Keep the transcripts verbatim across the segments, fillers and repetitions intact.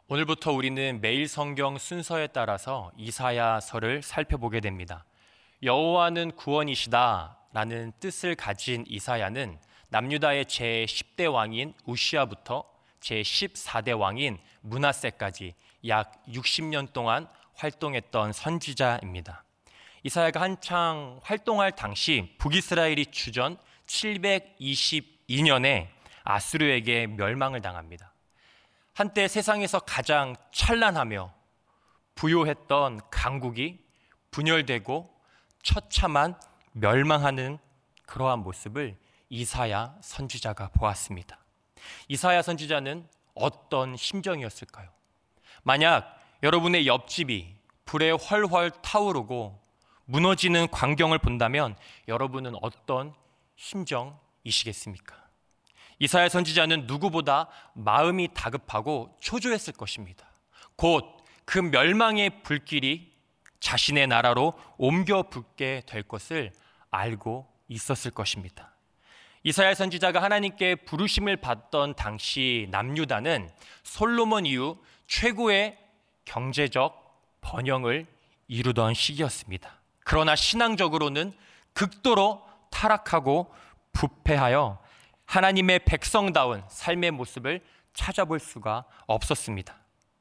오늘부터 우리는 매일 성경 순서에 따라서 이사야서를 살펴보게 됩니다. 여호와는 구원이시다 라는 뜻을 가진 이사야는 남유다의 제십 대 왕인 우시아부터 제십사 대 왕인 므낫세까지 약 육십 년 동안 활동했던 선지자입니다. 이사야가 한창 활동할 당시 북이스라엘이 주전 칠백이십이 년에 아수르에게 멸망을 당합니다. 한때 세상에서 가장 찬란하며 부요했던 강국이 분열되고 처참한 멸망하는 그러한 모습을 이사야 선지자가 보았습니다. 이사야 선지자는 어떤 심정이었을까요? 만약 여러분의 옆집이 불에 훨훨 타오르고 무너지는 광경을 본다면 여러분은 어떤 심정이시겠습니까? 이사야 선지자는 누구보다 마음이 다급하고 초조했을 것입니다. 곧 그 멸망의 불길이 자신의 나라로 옮겨 붙게 될 것을 알고 있었을 것입니다. 이사야 선지자가 하나님께 부르심을 받던 당시 남유다는 솔로몬 이후 최고의 경제적 번영을 이루던 시기였습니다. 그러나 신앙적으로는 극도로 타락하고 부패하여 하나님의 백성다운 삶의 모습을 찾아볼 수가 없었습니다.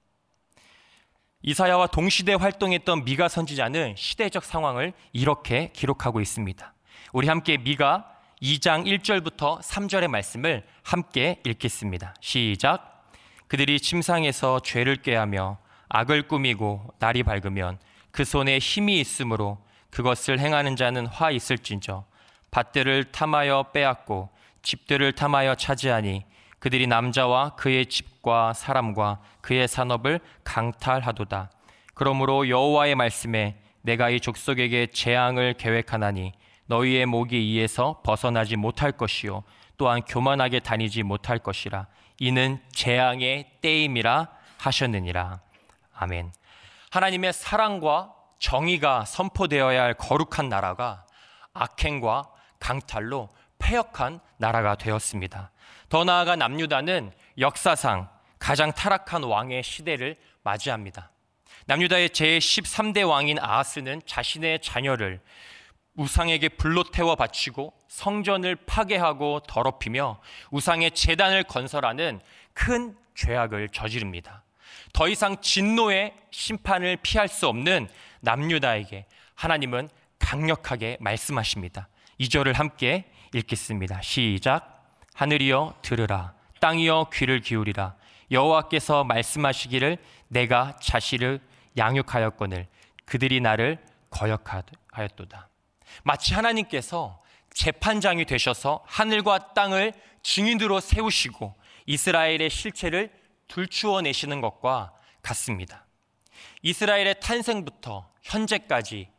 이사야와 동시대 활동했던 미가 선지자는 시대적 상황을 이렇게 기록하고 있습니다. 우리 함께 미가 이 장 일 절부터 삼 절의 말씀을 함께 읽겠습니다. 시작. 그들이 침상에서 죄를 꾀하며 악을 꾸미고 날이 밝으면 그 손에 힘이 있으므로 그것을 행하는 자는 화 있을진저. 밭들을 탐하여 빼앗고 집들을 탐하여 차지하니 그들이 남자와 그의 집과 사람과 그의 산업을 강탈하도다. 그러므로 여호와의 말씀에 내가 이 족속에게 재앙을 계획하나니 너희의 목이 이에서 벗어나지 못할 것이요 또한 교만하게 다니지 못할 것이라. 이는 재앙의 때임이라 하셨느니라. 아멘. 하나님의 사랑과 정의가 선포되어야 할 거룩한 나라가 악행과 강탈로 패역한 나라가 되었습니다. 더 나아가 남유다는 역사상 가장 타락한 왕의 시대를 맞이합니다. 남유다의 제십삼 대 왕인 아하스는 자신의 자녀를 우상에게 불로 태워 바치고 성전을 파괴하고 더럽히며 우상의 제단을 건설하는 큰 죄악을 저지릅니다. 더 이상 진노의 심판을 피할 수 없는 남유다에게 하나님은 강력하게 말씀하십니다. 이 절을 함께 읽겠습니다. 시작. 하늘이여 들으라. 땅이여 귀를 기울이라. 여호와께서 말씀하시기를 내가 자식을 양육하였거늘 그들이 나를 거역하였도다. 마치 하나님께서 재판장이 되셔서 하늘과 땅을 증인으로 세우시고 이스라엘의 실체를 들추어내시는 것과 같습니다. 이스라엘의 탄생부터 현재까지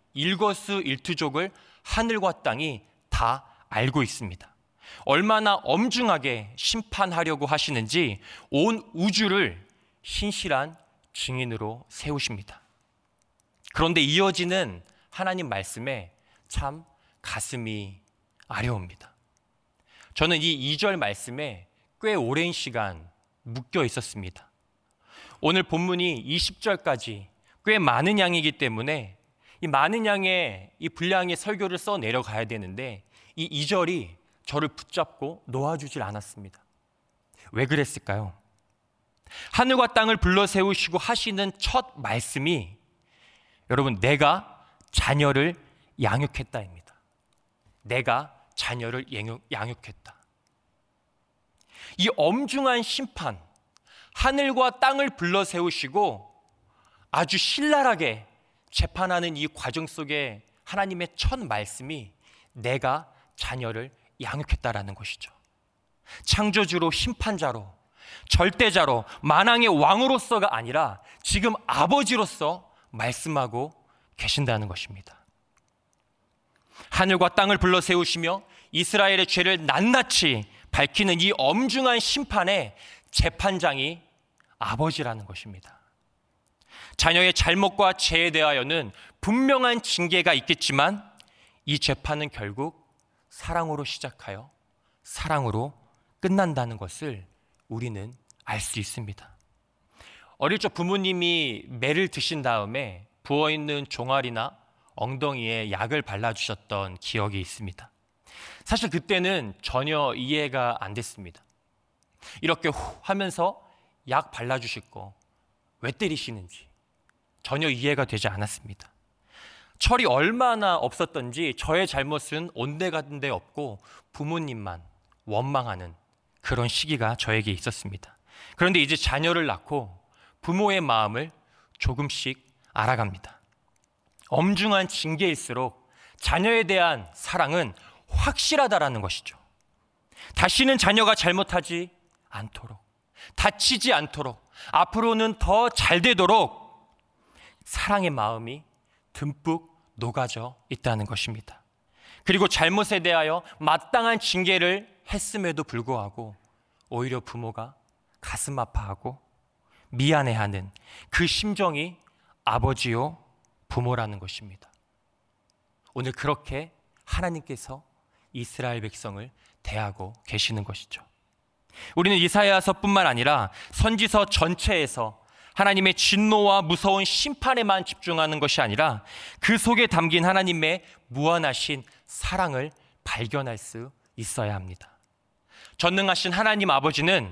일거수일투족을 하늘과 땅이 다 알고 있습니다. 얼마나 엄중하게 심판하려고 하시는지 온 우주를 신실한 증인으로 세우십니다. 그런데 이어지는 하나님 말씀에 참 가슴이 아려옵니다. 저는 이 이 절 말씀에 꽤 오랜 시간 묶여 있었습니다. 오늘 본문이 이십 절까지 꽤 많은 양이기 때문에 이 많은 양의 이 분량의 설교를 써 내려가야 되는데 이 이 절이 저를 붙잡고 놓아주질 않았습니다. 왜 그랬을까요? 하늘과 땅을 불러 세우시고 하시는 첫 말씀이 여러분 내가 자녀를 양육했다입니다. 내가 자녀를 양육했다. 이 엄중한 심판, 하늘과 땅을 불러 세우시고 아주 신랄하게 재판하는 이 과정 속에 하나님의 첫 말씀이 내가 자녀를 양육했다라는 것이죠. 창조주로 심판자로 절대자로 만왕의 왕으로서가 아니라 지금 아버지로서 말씀하고 계신다는 것입니다. 하늘과 땅을 불러 세우시며 이스라엘의 죄를 낱낱이 밝히는 이 엄중한 심판의 재판장이 아버지라는 것입니다. 자녀의 잘못과 죄에 대하여는 분명한 징계가 있겠지만 이 재판은 결국 사랑으로 시작하여 사랑으로 끝난다는 것을 우리는 알 수 있습니다. 어릴 적 부모님이 매를 드신 다음에 부어있는 종아리나 엉덩이에 약을 발라주셨던 기억이 있습니다. 사실 그때는 전혀 이해가 안 됐습니다. 이렇게 후 하면서 약 발라주실 거 왜 때리시는지 전혀 이해가 되지 않았습니다. 철이 얼마나 없었던지 저의 잘못은 온데간데 없고 부모님만 원망하는 그런 시기가 저에게 있었습니다. 그런데 이제 자녀를 낳고 부모의 마음을 조금씩 알아갑니다. 엄중한 징계일수록 자녀에 대한 사랑은 확실하다라는 것이죠. 다시는 자녀가 잘못하지 않도록, 다치지 않도록, 앞으로는 더 잘 되도록 사랑의 마음이 듬뿍 녹아져 있다는 것입니다. 그리고 잘못에 대하여 마땅한 징계를 했음에도 불구하고 오히려 부모가 가슴 아파하고 미안해하는 그 심정이 아버지요 부모라는 것입니다. 오늘 그렇게 하나님께서 이스라엘 백성을 대하고 계시는 것이죠. 우리는 이사야서뿐만 아니라 선지서 전체에서 하나님의 진노와 무서운 심판에만 집중하는 것이 아니라 그 속에 담긴 하나님의 무한하신 사랑을 발견할 수 있어야 합니다. 전능하신 하나님 아버지는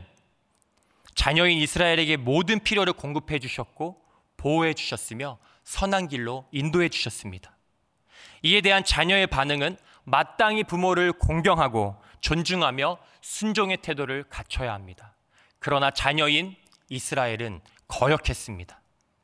자녀인 이스라엘에게 모든 필요를 공급해 주셨고 보호해 주셨으며 선한 길로 인도해 주셨습니다. 이에 대한 자녀의 반응은 마땅히 부모를 공경하고 존중하며 순종의 태도를 갖춰야 합니다. 그러나 자녀인 이스라엘은 거역했습니다.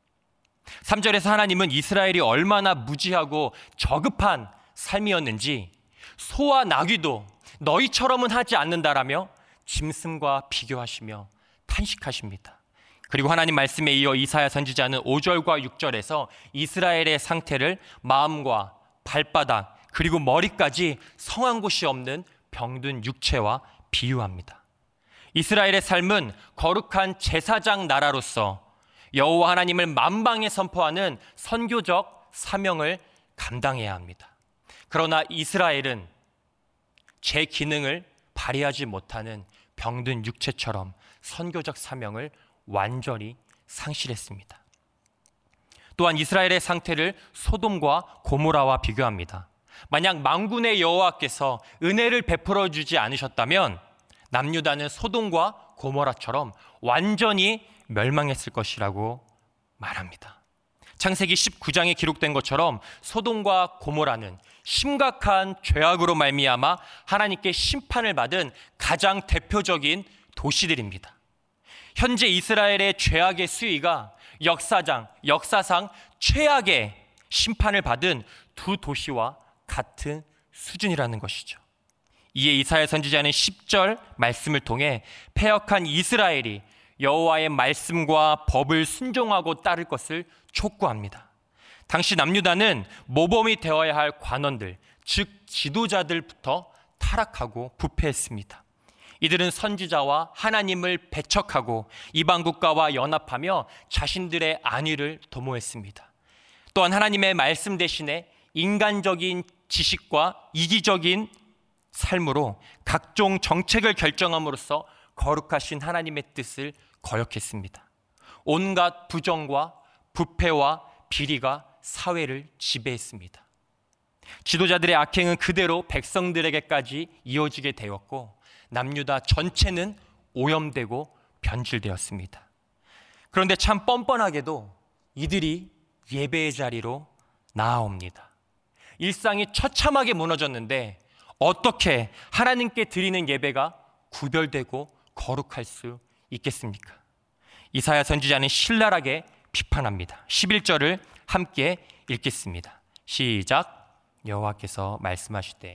삼 절에서 하나님은 이스라엘이 얼마나 무지하고 저급한 삶이었는지 소와 나귀도 너희처럼은 하지 않는다라며 짐승과 비교하시며 탄식하십니다. 그리고 하나님 말씀에 이어 이사야 선지자는 오 절과 육 절에서 이스라엘의 상태를 마음과 발바닥 그리고 머리까지 성한 곳이 없는 병든 육체와 비유합니다. 이스라엘의 삶은 거룩한 제사장 나라로서 여호와 하나님을 만방에 선포하는 선교적 사명을 감당해야 합니다. 그러나 이스라엘은 제 기능을 발휘하지 못하는 병든 육체처럼 선교적 사명을 완전히 상실했습니다. 또한 이스라엘의 상태를 소돔과 고모라와 비교합니다. 만약 만군의 여호와께서 은혜를 베풀어 주지 않으셨다면 남유다는 소돔과 고모라처럼 완전히 멸망했을 것이라고 말합니다. 창세기 십구 장에 기록된 것처럼 소돔과 고모라는 심각한 죄악으로 말미암아 하나님께 심판을 받은 가장 대표적인 도시들입니다. 현재 이스라엘의 죄악의 수위가 역사상, 역사상 최악의 심판을 받은 두 도시와 같은 수준이라는 것이죠. 이에 이사야 선지자는 십 절 말씀을 통해 패역한 이스라엘이 여호와의 말씀과 법을 순종하고 따를 것을 촉구합니다. 당시 남유다는 모범이 되어야 할 관원들, 즉 지도자들부터 타락하고 부패했습니다. 이들은 선지자와 하나님을 배척하고 이방 국가와 연합하며 자신들의 안위를 도모했습니다. 또한 하나님의 말씀 대신에 인간적인 지식과 이기적인 삶으로 각종 정책을 결정함으로써 거룩하신 하나님의 뜻을 거역했습니다. 온갖 부정과 부패와 비리가 사회를 지배했습니다. 지도자들의 악행은 그대로 백성들에게까지 이어지게 되었고 남유다 전체는 오염되고 변질되었습니다. 그런데 참 뻔뻔하게도 이들이 예배의 자리로 나아옵니다. 일상이 처참하게 무너졌는데 어떻게 하나님께 드리는 예배가 구별되고 거룩할 수 있겠습니까? 이사야 선지자는 신랄하게 비판합니다. 십일 절을 함께 읽겠습니다. 시작. 여호와께서 말씀하시되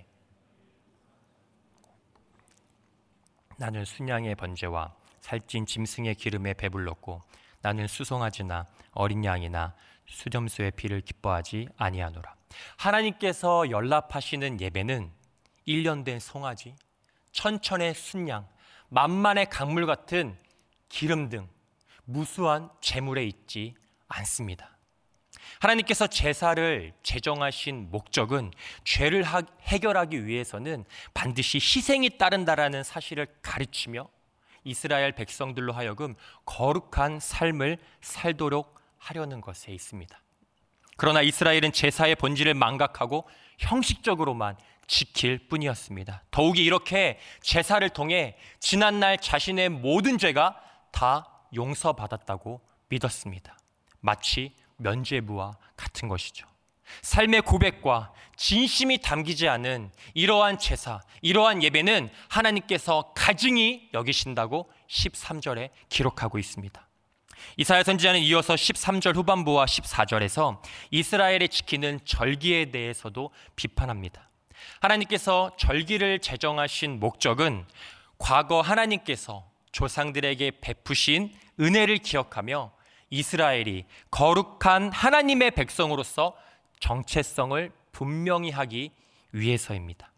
나는 순양의 번제와 살찐 짐승의 기름에 배불렀고 나는 수송아지나 어린 양이나 수점수의 피를 기뻐하지 아니하노라. 하나님께서 연락하시는 예배는 일 년 된 송아지, 천천의 순양, 만만의 강물 같은 기름 등 무수한 제물에 있지 않습니다. 하나님께서 제사를 제정하신 목적은 죄를 해결하기 위해서는 반드시 희생이 따른다라는 사실을 가르치며 이스라엘 백성들로 하여금 거룩한 삶을 살도록 하려는 것에 있습니다. 그러나 이스라엘은 제사의 본질을 망각하고 형식적으로만 지킬 뿐이었습니다. 더욱이 이렇게 제사를 통해 지난날 자신의 모든 죄가 다 용서받았다고 믿었습니다. 마치 면죄부와 같은 것이죠. 삶의 고백과 진심이 담기지 않은 이러한 제사, 이러한 예배는 하나님께서 가증히 여기신다고 십삼 절에 기록하고 있습니다. 이사야 선지자는 이어서 십삼 절 후반부와 십사 절에서 이스라엘이 지키는 절기에 대해서도 비판합니다. 하나님께서 절기를 제정하신 목적은 과거 하나님께서 조상들에게 베푸신 은혜를 기억하며 이스라엘이 거룩한 하나님의 백성으로서 정체성을 분명히 하기 위해서입니다.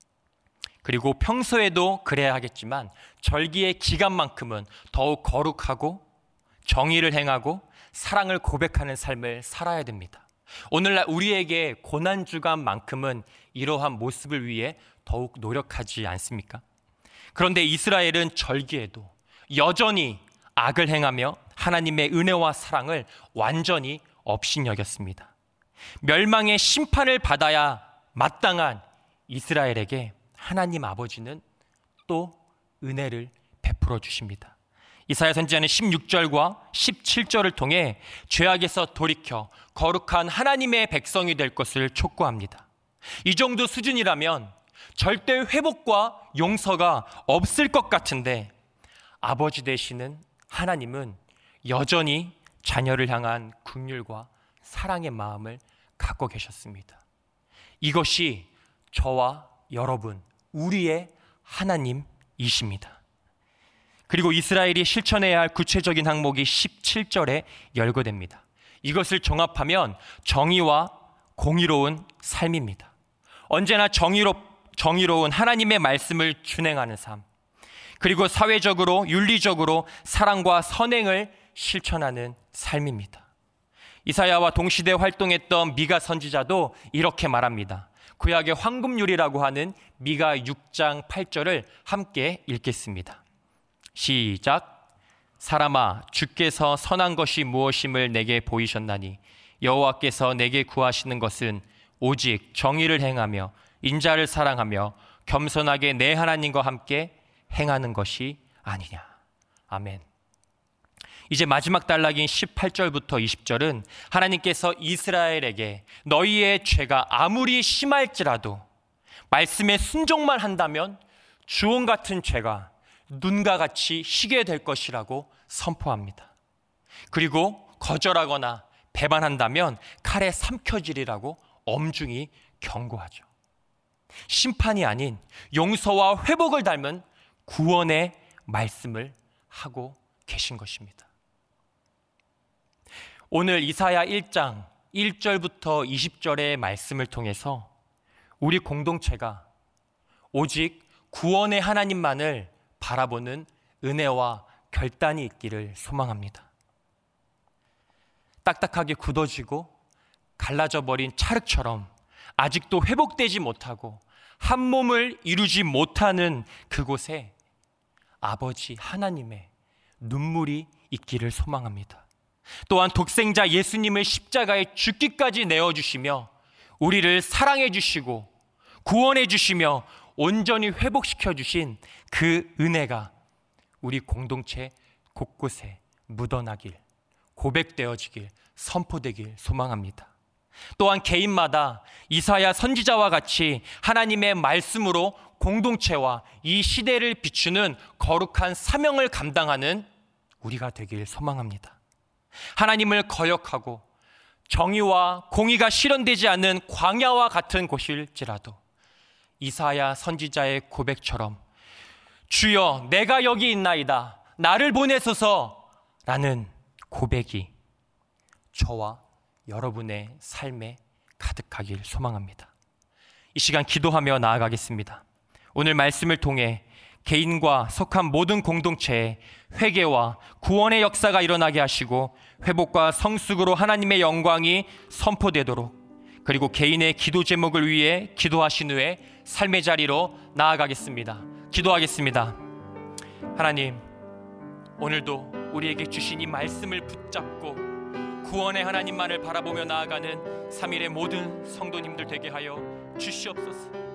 그리고 평소에도 그래야 하겠지만 절기의 기간만큼은 더욱 거룩하고 정의를 행하고 사랑을 고백하는 삶을 살아야 됩니다. 오늘날 우리에게 고난주간만큼은 이러한 모습을 위해 더욱 노력하지 않습니까? 그런데 이스라엘은 절기에도 여전히 악을 행하며 하나님의 은혜와 사랑을 완전히 업신여겼습니다. 멸망의 심판을 받아야 마땅한 이스라엘에게 하나님 아버지는 또 은혜를 베풀어 주십니다. 이사야 선지자는 십육 절과 십칠 절을 통해 죄악에서 돌이켜 거룩한 하나님의 백성이 될 것을 촉구합니다. 이 정도 수준이라면 절대 회복과 용서가 없을 것 같은데 아버지 되시는 하나님은 여전히 자녀를 향한 긍휼과 사랑의 마음을 갖고 계셨습니다. 이것이 저와 여러분, 우리의 하나님이십니다. 그리고 이스라엘이 실천해야 할 구체적인 항목이 십칠 절에 열거됩니다. 이것을 종합하면 정의와 공의로운 삶입니다. 언제나 정의로, 정의로운 하나님의 말씀을 준행하는 삶, 그리고 사회적으로 윤리적으로 사랑과 선행을 실천하는 삶입니다. 이사야와 동시대 활동했던 미가 선지자도 이렇게 말합니다. 구약의 황금률이라고 하는 미가 육 장 팔 절을 함께 읽겠습니다. 시작. 사람아, 주께서 선한 것이 무엇임을 내게 보이셨나니 여호와께서 내게 구하시는 것은 오직 정의를 행하며 인자를 사랑하며 겸손하게 내 하나님과 함께 행하는 것이 아니냐. 아멘. 이제 마지막 단락인 십팔 절부터 이십 절은 하나님께서 이스라엘에게 너희의 죄가 아무리 심할지라도 말씀에 순종만 한다면 주홍 같은 죄가 눈과 같이 희게 될 것이라고 선포합니다. 그리고 거절하거나 배반한다면 칼에 삼켜지리라고 엄중히 경고하죠. 심판이 아닌 용서와 회복을 닮은 구원의 말씀을 하고 계신 것입니다. 오늘 이사야 일 장 일 절부터 이십 절의 말씀을 통해서 우리 공동체가 오직 구원의 하나님만을 바라보는 은혜와 결단이 있기를 소망합니다. 딱딱하게 굳어지고 갈라져 버린 찰흙처럼 아직도 회복되지 못하고 한 몸을 이루지 못하는 그곳에 아버지 하나님의 눈물이 있기를 소망합니다. 또한 독생자 예수님을 십자가에 죽기까지 내어주시며 우리를 사랑해 주시고 구원해 주시며 온전히 회복시켜 주신 그 은혜가 우리 공동체 곳곳에 묻어나길, 고백되어지길, 선포되길 소망합니다. 또한 개인마다 이사야 선지자와 같이 하나님의 말씀으로 공동체와 이 시대를 비추는 거룩한 사명을 감당하는 우리가 되길 소망합니다. 하나님을 거역하고 정의와 공의가 실현되지 않는 광야와 같은 곳일지라도 이사야 선지자의 고백처럼 주여 내가 여기 있나이다 나를 보내소서라는 고백이 저와 여러분의 삶에 가득하길 소망합니다. 이 시간 기도하며 나아가겠습니다. 오늘 말씀을 통해 개인과 속한 모든 공동체에 회개와 구원의 역사가 일어나게 하시고 회복과 성숙으로 하나님의 영광이 선포되도록, 그리고 개인의 기도 제목을 위해 기도하신 후에 삶의 자리로 나아가겠습니다. 기도하겠습니다. 하나님, 오늘도 우리에게 주신 이 말씀을 붙잡고 구원의 하나님만을 바라보며 나아가는 삼일의 모든 성도님들 되게 하여 주시옵소서.